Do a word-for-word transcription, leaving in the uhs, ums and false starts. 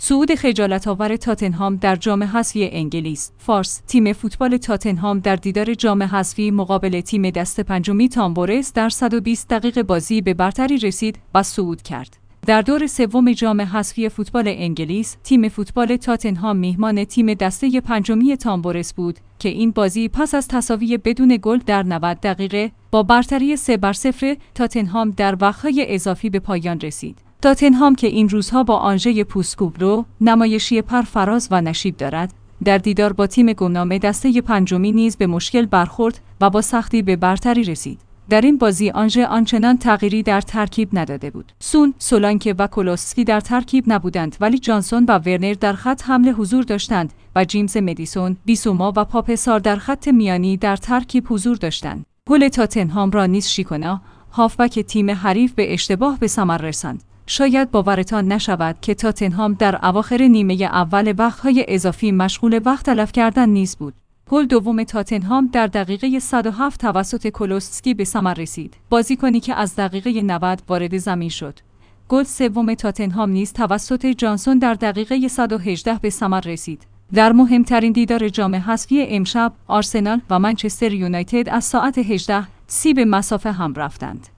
صعود خجالت‌آور تاتنهام در جام حذفی انگلیس. فارس: تیم فوتبال تاتنهام در دیدار جام حذفی مقابل تیم دست پنجمی تامبورست در صد و بیست دقیقه بازی به برتری رسید و صعود کرد. در دور سوم جام حذفی فوتبال انگلیس، تیم فوتبال تاتنهام میهمان تیم دسته پنجمی تامبورست بود که این بازی پس از تساوی بدون گل در نود دقیقه با برتری سه بر صفر تاتنهام در وقت‌های اضافی به پایان رسید. تاتنهام که این روزها با آنژه پوسکوبرو نمایشی پرفراز و نشیب دارد، در دیدار با تیم گمنام دسته پنجمی نیز به مشکل برخورد و با سختی به برتری رسید. در این بازی آنژه آنچنان تغییری در ترکیب نداده بود. سون، سولانکه و کولوسفسکی در ترکیب نبودند، ولی جانسون و ورنر در خط حمله حضور داشتند و جیمز مدیسون، بیسوما و پاپسار در خط میانی در ترکیب حضور داشتند. گل تاتنهام را نیز شیکونا، هافبک تیم حریف به اشتباه به ثمر رساند. شاید باورتان نشود که تاتنهام در اواخر نیمه اول وقت‌های اضافی مشغول وقت تلف کردن نیز بود. گل دوم تاتنهام در دقیقه صد و هفت توسط کولوسفسکی به ثمر رسید، بازیکنی که از دقیقه نود وارد زمین شد. گل سوم تاتنهام نیز توسط جانسون در دقیقه صد و هجده به ثمر رسید. در مهمترین دیدار جام حذفی امشب، آرسنال و منچستر یونایتد از ساعت هجده سی به مسافه هم رفتند.